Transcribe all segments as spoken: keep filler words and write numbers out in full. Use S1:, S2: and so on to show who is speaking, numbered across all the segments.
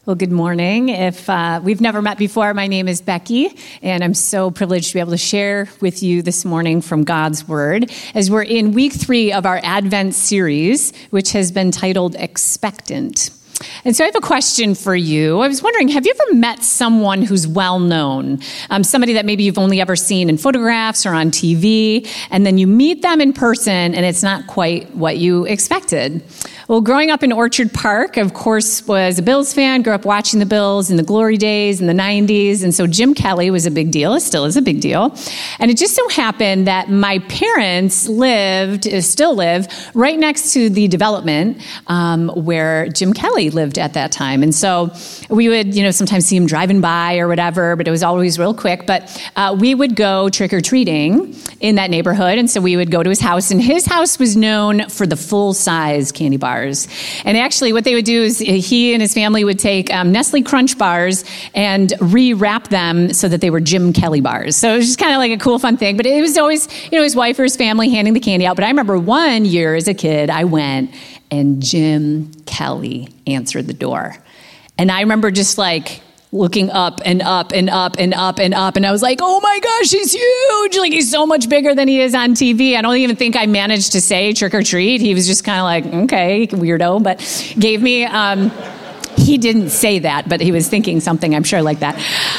S1: Well, good morning. If uh, we've never met before, my name is Becky, and I'm so privileged to be able to share with you this morning from God's Word as we're in week three of our Advent series, which has been titled Expectant. And so I have a question for you. I was wondering, have you ever met someone who's well-known? Um, somebody that maybe you've only ever seen in photographs or on T V, and then you meet them in person, and it's not quite what you expected. Well, growing up in Orchard Park, of course, was a Bills fan, grew up watching the Bills in the glory days in the nineties, and so Jim Kelly was a big deal. It still is a big deal. And it just so happened that my parents lived, still live, right next to the development um, where Jim Kelly lived at that time. And so we would, you know, sometimes see him driving by or whatever, but it was always real quick. But uh, we would go trick-or-treating in that neighborhood, and so we would go to his house, and his house was known for the full-size candy bars. And actually what they would do is he and his family would take um, Nestle Crunch bars and re-wrap them so that they were Jim Kelly bars. So it was just kind of like a cool, fun thing. But it was always, you know, his wife or his family handing the candy out. But I remember one year as a kid, I went and Jim Kelly answered the door. And I remember just like looking up and up and up and up and up. And I was like, oh my gosh, he's huge. Like, he's so much bigger than he is on T V. I don't even think I managed to say trick or treat. He was just kind of like, okay, weirdo, but gave me, um, he didn't say that, but he was thinking something, I'm sure, like that.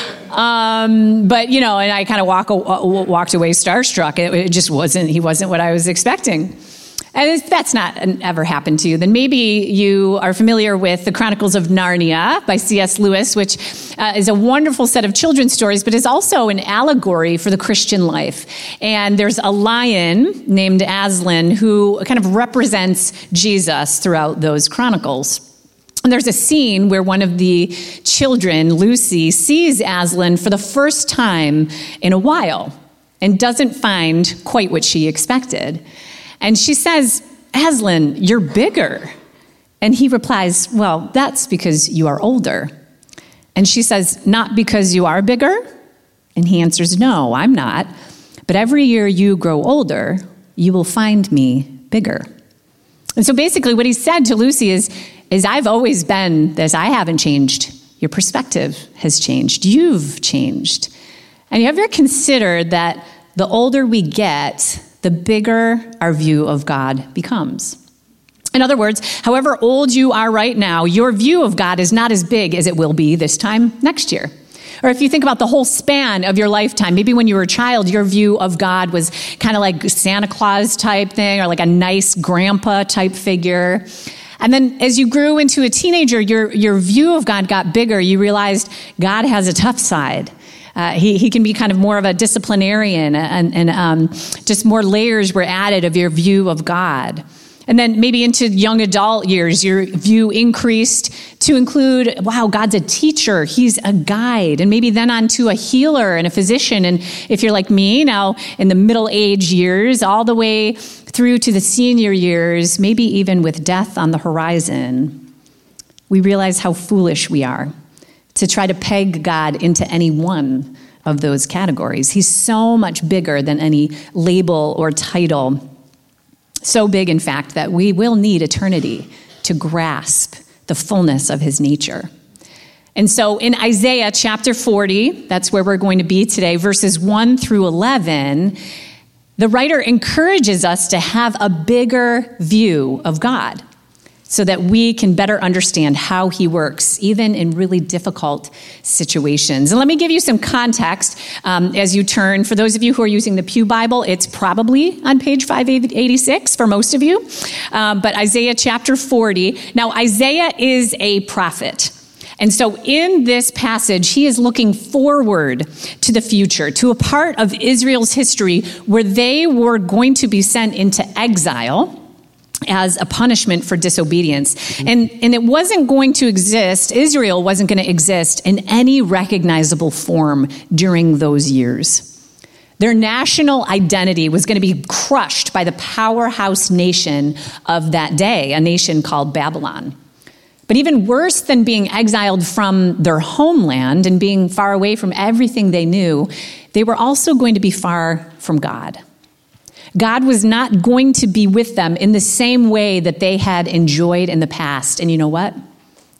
S1: Um, but, you know, and I kind of walk, walked away starstruck. It, it just wasn't, he wasn't what I was expecting. And if that's not ever happened to you, then maybe you are familiar with The Chronicles of Narnia by C S Lewis, which uh, is a wonderful set of children's stories, but is also an allegory for the Christian life. And there's a lion named Aslan who kind of represents Jesus throughout those chronicles. And there's a scene where one of the children, Lucy, sees Aslan for the first time in a while and doesn't find quite what she expected. And she says, Aslan, you're bigger. And he replies, well, that's because you are older. And she says, not because you are bigger? And he answers, no, I'm not. But every year you grow older, you will find me bigger. And so basically what he said to Lucy is, is I've always been this. I haven't changed. Your perspective has changed. You've changed. And you ever considered that the older we get, the bigger our view of God becomes? In other words, however old you are right now, your view of God is not as big as it will be this time next year. Or if you think about the whole span of your lifetime, maybe when you were a child, your view of God was kind of like Santa Claus type thing, or like a nice grandpa type figure. And then as you grew into a teenager, your, your view of God got bigger. You realized God has a tough side. Uh, he, he can be kind of more of a disciplinarian, and, and um, just more layers were added of your view of God. And then maybe into young adult years, your view increased to include, wow, God's a teacher, he's a guide, and maybe then on to a healer and a physician. And if you're like me now in the middle age years, all the way through to the senior years, maybe even with death on the horizon, we realize how foolish we are to try to peg God into any one of those categories. He's so much bigger than any label or title. So big, in fact, that we will need eternity to grasp the fullness of his nature. And so in Isaiah chapter forty, that's where we're going to be today, verses one through eleven, the writer encourages us to have a bigger view of God, so that we can better understand how he works, even in really difficult situations. And let me give you some context um, as you turn. For those of you who are using the Pew Bible, it's probably on page five eighty-six for most of you. Um, but Isaiah chapter forty. Now, Isaiah is a prophet. And so in this passage, he is looking forward to the future, to a part of Israel's history where they were going to be sent into exile as a punishment for disobedience. Mm-hmm. And, and it wasn't going to exist, Israel wasn't going to exist in any recognizable form during those years. Their national identity was going to be crushed by the powerhouse nation of that day, a nation called Babylon. But even worse than being exiled from their homeland and being far away from everything they knew, they were also going to be far from God. God was not going to be with them in the same way that they had enjoyed in the past. And you know what?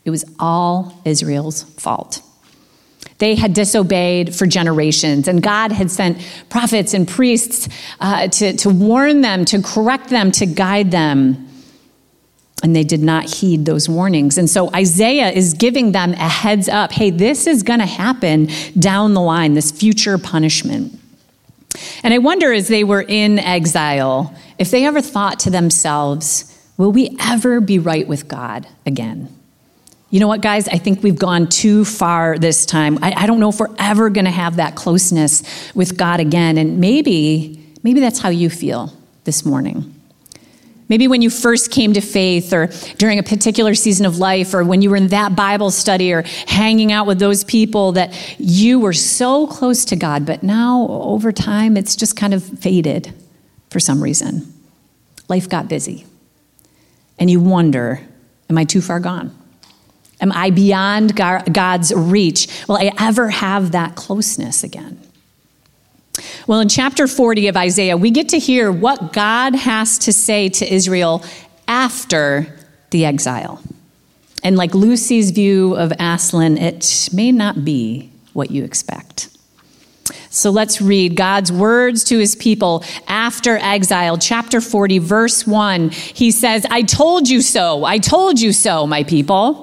S1: It was all Israel's fault. They had disobeyed for generations, and God had sent prophets and priests uh, to, to warn them, to correct them, to guide them. And they did not heed those warnings. And so Isaiah is giving them a heads up. Hey, this is going to happen down the line, this future punishment. And I wonder, as they were in exile, if they ever thought to themselves, will we ever be right with God again? You know what, guys? I think we've gone too far this time. I, I don't know if we're ever going to have that closeness with God again. And maybe, maybe that's how you feel this morning. Maybe when you first came to faith, or during a particular season of life, or when you were in that Bible study or hanging out with those people, that you were so close to God, but now over time it's just kind of faded for some reason. Life got busy. And you wonder, am I too far gone? Am I beyond God's reach? Will I ever have that closeness again? Well, in chapter forty of Isaiah, we get to hear what God has to say to Israel after the exile. And like Lucy's view of Aslan, it may not be what you expect. So let's read God's words to his people after exile. Chapter forty, verse one, he says, I told you so. I told you so, my people.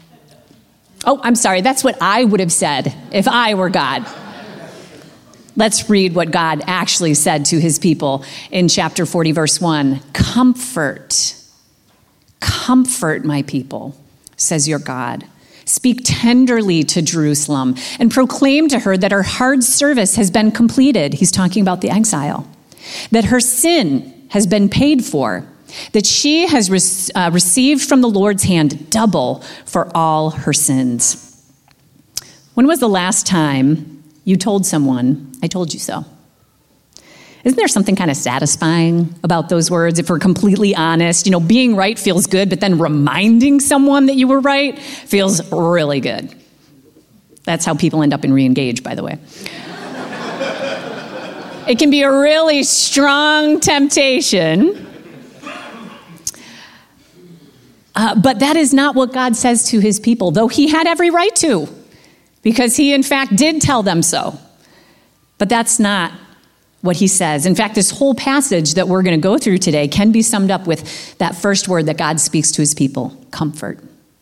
S1: Oh, I'm sorry. That's what I would have said if I were God. Let's read what God actually said to his people in chapter forty, verse one. Comfort, comfort my people, says your God. Speak tenderly to Jerusalem and proclaim to her that her hard service has been completed. He's talking about the exile. That her sin has been paid for. That she has re- uh, received from the Lord's hand double for all her sins. When was the last time you told someone, I told you so? Isn't there something kind of satisfying about those words? If we're completely honest, you know, being right feels good, but then reminding someone that you were right feels really good. That's how people end up in re-engage, by the way. It can be a really strong temptation. Uh, but that is not what God says to his people, though he had every right to, because he, in fact, did tell them so. But that's not what he says. In fact, this whole passage that we're going to go through today can be summed up with that first word that God speaks to his people, comfort.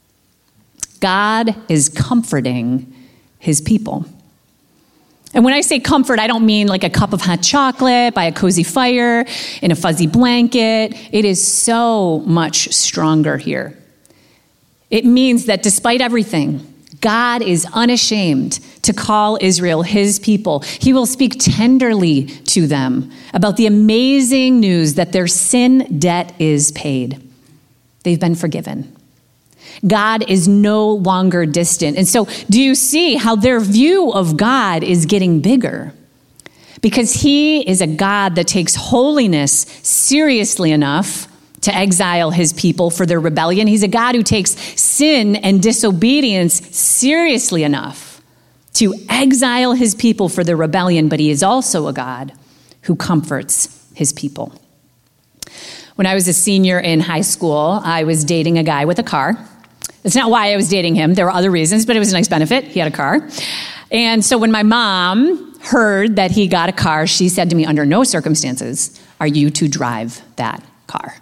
S1: God is comforting his people. And when I say comfort, I don't mean like a cup of hot chocolate by a cozy fire in a fuzzy blanket. It is so much stronger here. It means that despite everything, God is unashamed to call Israel his people. He will speak tenderly to them about the amazing news that their sin debt is paid. They've been forgiven. God is no longer distant. And so do you see how their view of God is getting bigger? Because he is a God that takes holiness seriously enough to exile his people for their rebellion. He's a God who takes sin and disobedience seriously enough to exile his people for their rebellion, but he is also a God who comforts his people. When I was a senior in high school, I was dating a guy with a car. That's not why I was dating him. There were other reasons, but it was a nice benefit. He had a car. And so when my mom heard that he got a car, she said to me, under no circumstances are you to drive that car.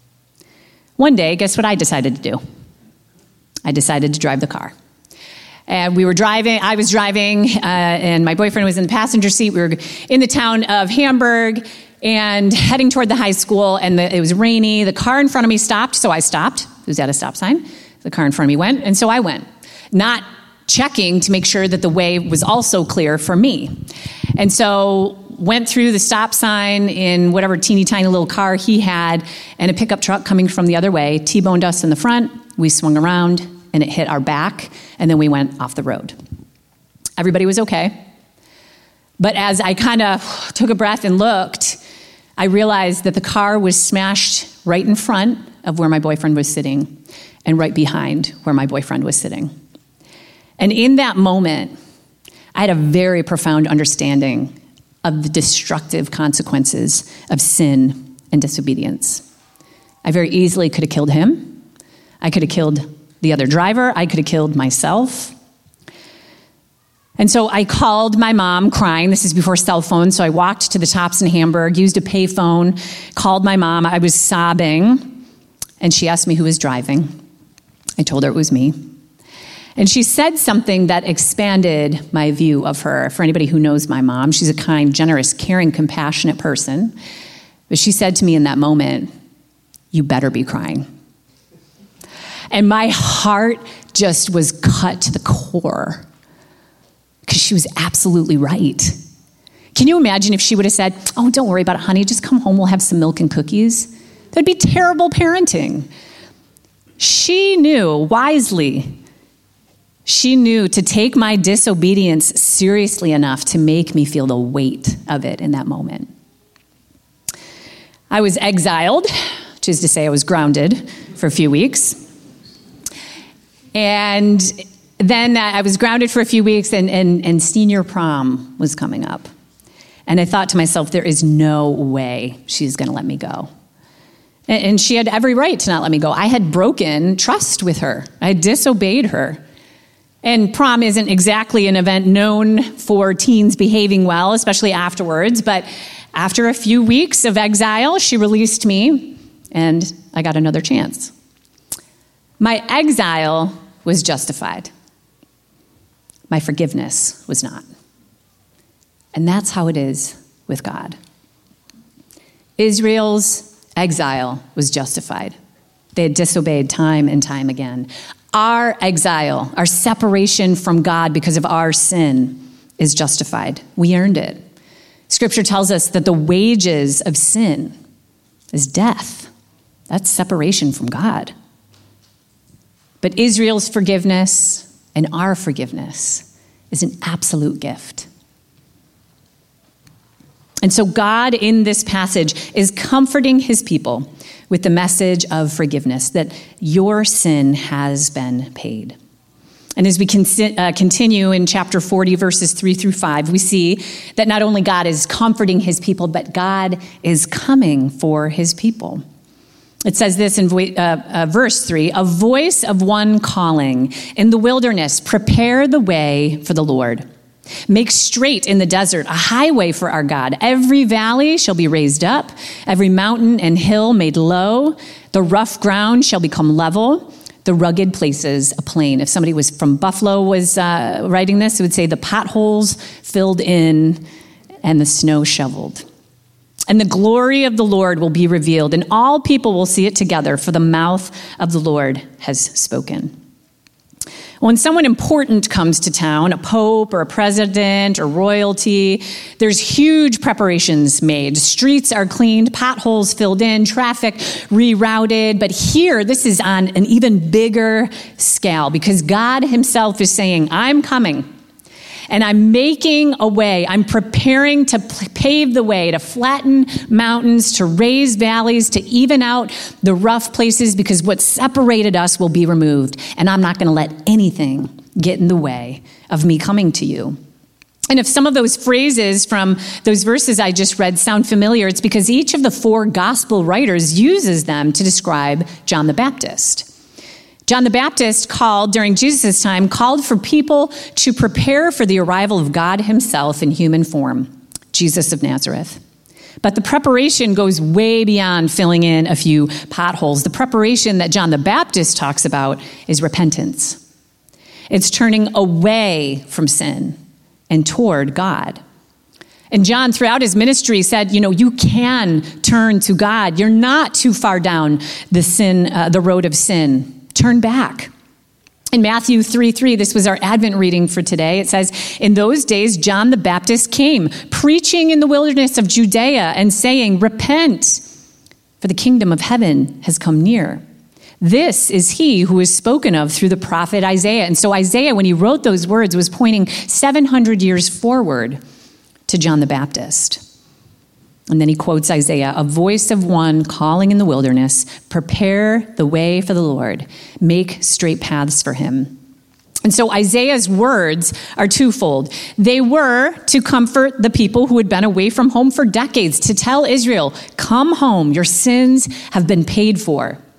S1: One day, guess what I decided to do? I decided to drive the car. And we were driving, I was driving, uh, and my boyfriend was in the passenger seat. We were in the town of Hamburg and heading toward the high school, and the, it was rainy. The car in front of me stopped, so I stopped. It was at a stop sign. The car in front of me went, and so I went, not checking to make sure that the way was also clear for me. And so went through the stop sign in whatever teeny tiny little car he had, and a pickup truck coming from the other way T-boned us in the front. We swung around, and it hit our back, and then we went off the road. Everybody was okay. But as I kind of took a breath and looked, I realized that the car was smashed right in front of where my boyfriend was sitting, and right behind where my boyfriend was sitting. And in that moment, I had a very profound understanding of the destructive consequences of sin and disobedience. I very easily could have killed him. I could have killed the other driver. I could have killed myself. And so I called my mom crying. This is before cell phones. So I walked to the Tops in Hamburg, used a payphone, called my mom. I was sobbing. And she asked me who was driving. I told her it was me. And she said something that expanded my view of her. For anybody who knows my mom, she's a kind, generous, caring, compassionate person. But she said to me in that moment, "You better be crying." And my heart just was cut to the core because she was absolutely right. Can you imagine if she would have said, "Oh, don't worry about it, honey. Just come home. We'll have some milk and cookies." That'd be terrible parenting. She knew wisely. She knew to take my disobedience seriously enough to make me feel the weight of it in that moment. I was exiled, which is to say I was grounded for a few weeks. And then I was grounded for a few weeks, and, and, and senior prom was coming up. And I thought to myself, there is no way she's going to let me go. And, and she had every right to not let me go. I had broken trust with her. I had disobeyed her. And prom isn't exactly an event known for teens behaving well, especially afterwards. But after a few weeks of exile, she released me, and I got another chance. My exile was justified. My forgiveness was not. And that's how it is with God. Israel's exile was justified. They had disobeyed time and time again. Our exile, our separation from God because of our sin, is justified. We earned it. Scripture tells us that the wages of sin is death. That's separation from God. But Israel's forgiveness and our forgiveness is an absolute gift. And so God in this passage is comforting his people with the message of forgiveness, that your sin has been paid. And as we con- uh, continue in chapter forty, verses three through five, we see that not only God is comforting his people, but God is coming for his people. It says this in vo- uh, uh, verse three, "A voice of one calling in the wilderness, prepare the way for the Lord. Make straight in the desert a highway for our God. Every valley shall be raised up, every mountain and hill made low. The rough ground shall become level, the rugged places a plain." If somebody was from Buffalo was uh, writing this, it would say the potholes filled in and the snow shoveled. "And the glory of the Lord will be revealed, and all people will see it together, for the mouth of the Lord has spoken." When someone important comes to town, a pope or a president or royalty, there's huge preparations made. Streets are cleaned, potholes filled in, traffic rerouted. But here, this is on an even bigger scale because God himself is saying, "I'm coming. And I'm making a way. I'm preparing to pave the way, to flatten mountains, to raise valleys, to even out the rough places, because what separated us will be removed. And I'm not going to let anything get in the way of me coming to you." And if some of those phrases from those verses I just read sound familiar, it's because each of the four gospel writers uses them to describe John the Baptist. John the Baptist called, during Jesus' time, called for people to prepare for the arrival of God himself in human form, Jesus of Nazareth. But the preparation goes way beyond filling in a few potholes. The preparation that John the Baptist talks about is repentance. It's turning away from sin and toward God. And John, throughout his ministry, said, you know, you can turn to God. You're not too far down the sin, uh, the road of sin. Turn back. In Matthew three three, this was our Advent reading for today. It says, "In those days, John the Baptist came, preaching in the wilderness of Judea and saying, 'Repent, for the kingdom of heaven has come near.' This is he who is spoken of through the prophet Isaiah." And so Isaiah, when he wrote those words, was pointing seven hundred years forward to John the Baptist. And then he quotes Isaiah, "A voice of one calling in the wilderness, prepare the way for the Lord, make straight paths for him." And so Isaiah's words are twofold. They were to comfort the people who had been away from home for decades, to tell Israel, "Come home, your sins have been paid for."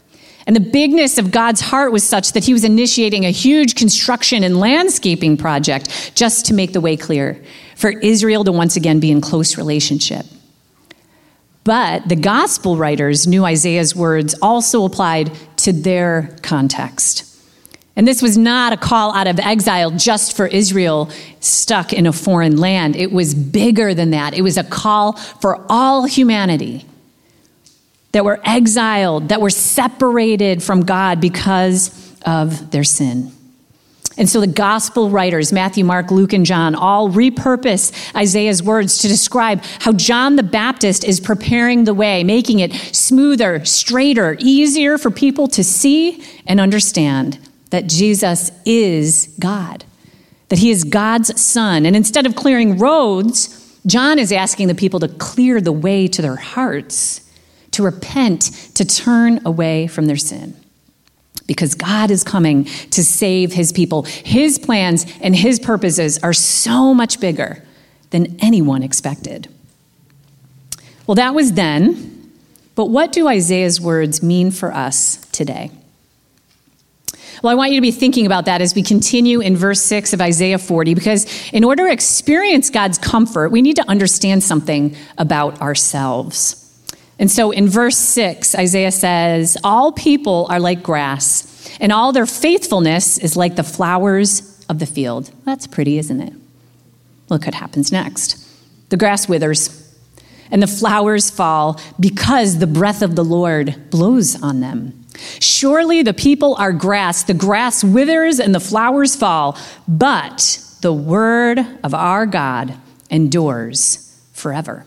S1: And the bigness of God's heart was such that he was initiating a huge construction and landscaping project just to make the way clear for Israel to once again be in close relationship. But the gospel writers knew Isaiah's words also applied to their context. And this was not a call out of exile just for Israel stuck in a foreign land. It was bigger than that. It was a call for all humanity that were exiled, that were separated from God because of their sin. And so the gospel writers, Matthew, Mark, Luke, and John, all repurpose Isaiah's words to describe how John the Baptist is preparing the way, making it smoother, straighter, easier for people to see and understand that Jesus is God, that he is God's son. And instead of clearing roads, John is asking the people to clear the way to their hearts, to repent, to turn away from their sin. Because God is coming to save his people. His plans and his purposes are so much bigger than anyone expected. Well, that was then, but what do Isaiah's words mean for us today? Well, I want you to be thinking about that as we continue in verse six of Isaiah forty, because in order to experience God's comfort, we need to understand something about ourselves. And so in verse six, Isaiah says, all people are like grass, and all their faithfulness is like the flowers of the field. That's pretty, isn't it? Look what happens next. The grass withers, and the flowers fall because the breath of the Lord blows on them. Surely the people are grass. The grass withers and the flowers fall, but the word of our God endures forever.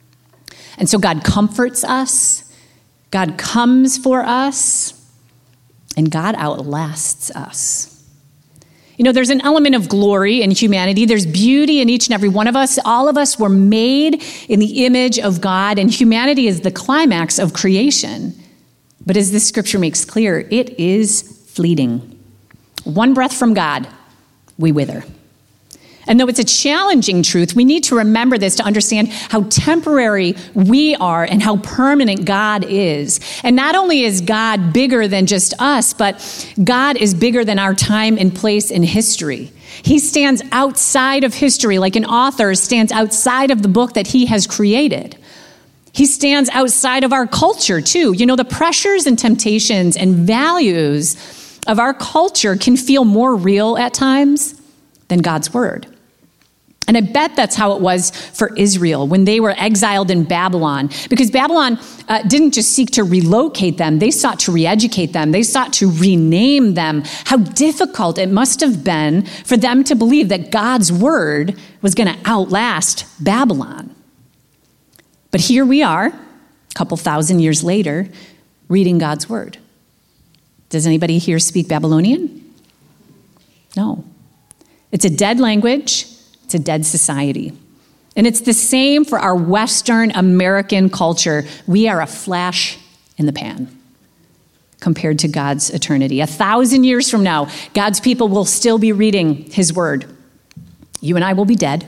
S1: And so God comforts us, God comes for us, and God outlasts us. You know, there's an element of glory in humanity. There's beauty in each and every one of us. All of us were made in the image of God, and humanity is the climax of creation. But as this scripture makes clear, it is fleeting. One breath from God, we wither. And though it's a challenging truth, we need to remember this to understand how temporary we are and how permanent God is. And not only is God bigger than just us, but God is bigger than our time and place in history. He stands outside of history, like an author stands outside of the book that he has created. He stands outside of our culture, too. You know, the pressures and temptations and values of our culture can feel more real at times than God's word. And I bet that's how it was for Israel when they were exiled in Babylon, because Babylon uh, didn't just seek to relocate them. They sought to re-educate them. They sought to rename them. How difficult it must have been for them to believe that God's word was going to outlast Babylon. But here we are, a couple thousand years later, reading God's word. Does anybody here speak Babylonian? No. It's a dead language. It's a dead society. And it's the same for our Western American culture. We are a flash in the pan compared to God's eternity. A thousand years from now, God's people will still be reading his word. You and I will be dead,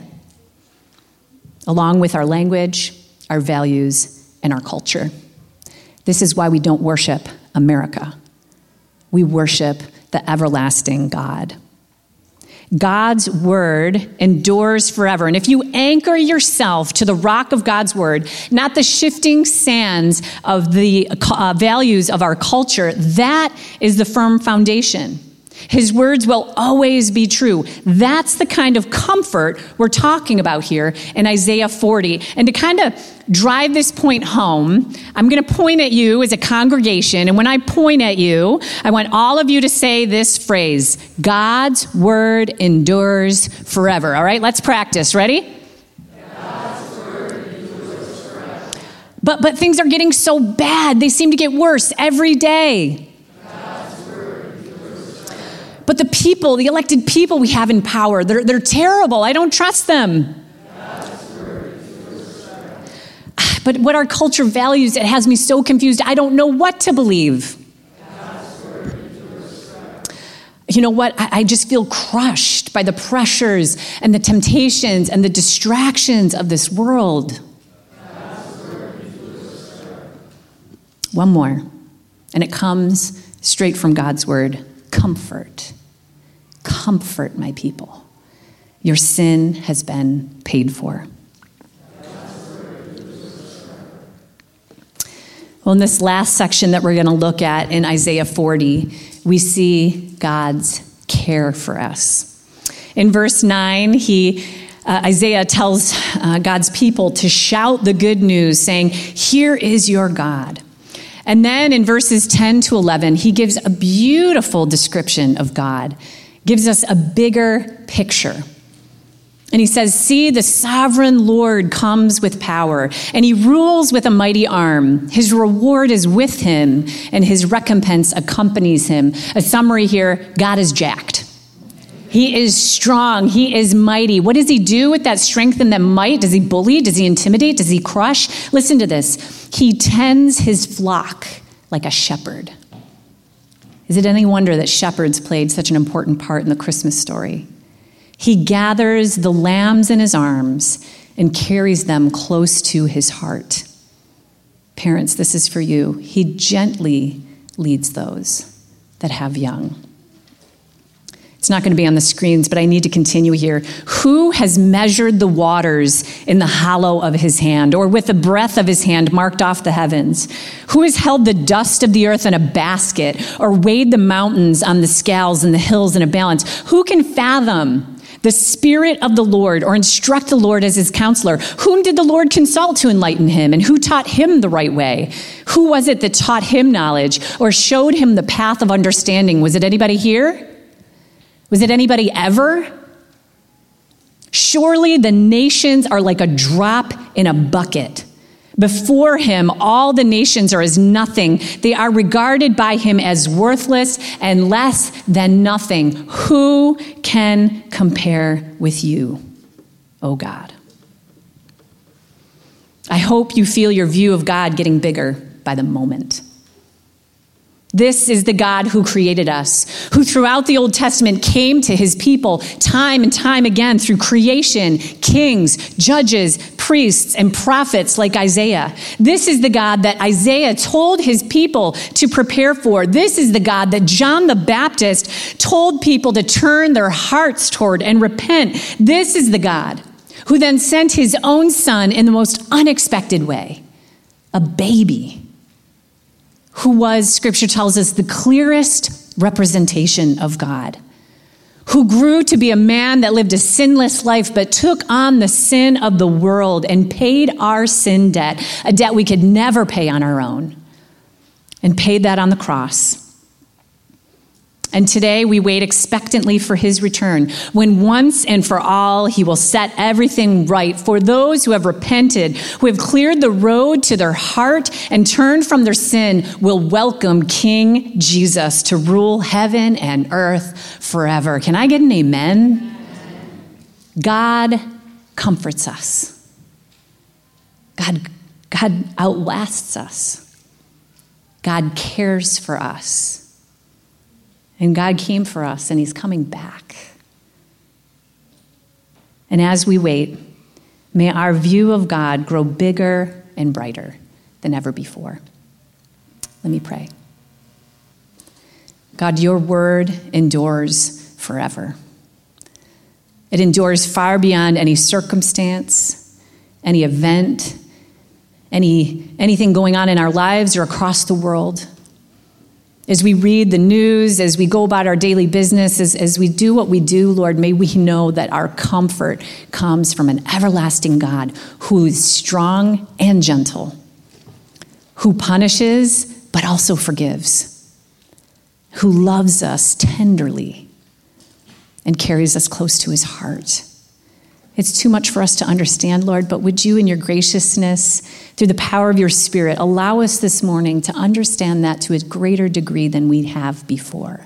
S1: along with our language, our values, and our culture. This is why we don't worship America. We worship the everlasting God. God's word endures forever. And if you anchor yourself to the rock of God's word, not the shifting sands of the uh, values of our culture, that is the firm foundation. His words will always be true. That's the kind of comfort we're talking about here in Isaiah forty. And to kind of drive this point home, I'm going to point at you as a congregation. And when I point at you, I want all of you to say this phrase: God's word endures forever. All right, let's practice. Ready?
S2: God's word endures forever.
S1: But, but things are getting so bad. They seem to get worse every day. But the people, the elected people we have in power, they're, they're terrible. I don't trust them. But what our culture values, it has me so confused. I don't know what to believe. You know what? I, I just feel crushed by the pressures and the temptations and the distractions of this world. One more, and it comes straight from God's word, comfort. Comfort my people. Your sin has been paid for. Well, in this last section that we're going to look at in Isaiah forty, we see God's care for us. In verse nine, he, uh, Isaiah tells uh, God's people to shout the good news, saying, "Here is your God." And then in verses ten to eleven, he gives a beautiful description of God, gives us a bigger picture. And he says, "See, the sovereign Lord comes with power, and he rules with a mighty arm. His reward is with him, and his recompense accompanies him." A summary here, God is jacked. He is strong. He is mighty. What does he do with that strength and that might? Does he bully? Does he intimidate? Does he crush? Listen to this. He tends his flock like a shepherd. Is it any wonder that shepherds played such an important part in the Christmas story? He gathers the lambs in his arms and carries them close to his heart. Parents, this is for you. He gently leads those that have young. It's not going to be on the screens, but I need to continue here. Who has measured the waters in the hollow of his hand, or with the breadth of his hand marked off the heavens? Who has held the dust of the earth in a basket, or weighed the mountains on the scales and the hills in a balance? Who can fathom the Spirit of the Lord, or instruct the Lord as his counselor? Whom did the Lord consult to enlighten him, and who taught him the right way? Who was it that taught him knowledge, or showed him the path of understanding? Was it anybody here? Was it anybody ever? Surely the nations are like a drop in a bucket. Before him, all the nations are as nothing. They are regarded by him as worthless and less than nothing. Who can compare with you, O God? I hope you feel your view of God getting bigger by the moment. This is the God who created us, who throughout the Old Testament came to his people time and time again through creation, kings, judges, priests, and prophets like Isaiah. This is the God that Isaiah told his people to prepare for. This is the God that John the Baptist told people to turn their hearts toward and repent. This is the God who then sent his own son in the most unexpected way, a baby, who was, Scripture tells us, the clearest representation of God, who grew to be a man that lived a sinless life but took on the sin of the world and paid our sin debt, a debt we could never pay on our own, and paid that on the cross. And today we wait expectantly for his return, when once and for all he will set everything right for those who have repented, who have cleared the road to their heart and turned from their sin, will welcome King Jesus to rule heaven and earth forever. Can I get an amen? Amen. God comforts us. God, God outlasts us. God cares for us. And God came for us, and he's coming back. And as we wait, may our view of God grow bigger and brighter than ever before. Let me pray. God, your word endures forever. It endures far beyond any circumstance, any event, any anything going on in our lives or across the world. As we read the news, as we go about our daily business, as, as we do what we do, Lord, may we know that our comfort comes from an everlasting God who is strong and gentle, who punishes but also forgives, who loves us tenderly and carries us close to his heart. It's too much for us to understand, Lord, but would you in your graciousness, through the power of your Spirit, allow us this morning to understand that to a greater degree than we have before.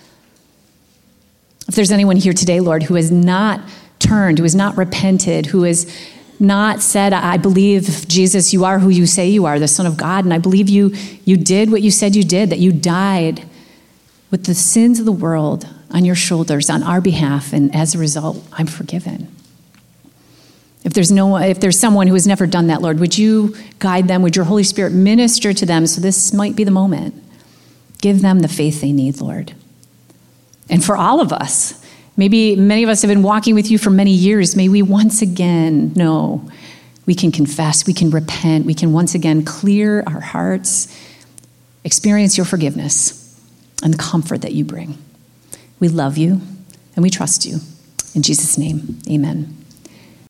S1: If there's anyone here today, Lord, who has not turned, who has not repented, who has not said, I believe, Jesus, you are who you say you are, the Son of God, and I believe you, you did what you said you did, that you died with the sins of the world on your shoulders on our behalf, and as a result, I'm forgiven. If there's no, if there's someone who has never done that, Lord, would you guide them? Would your Holy Spirit minister to them so this might be the moment Give them the faith they need, Lord. And for all of us, maybe many of us have been walking with you for many years. May we once again know we can confess, we can repent, we can once again clear our hearts, experience your forgiveness and the comfort that you bring. We love you and we trust you. In Jesus' name, amen.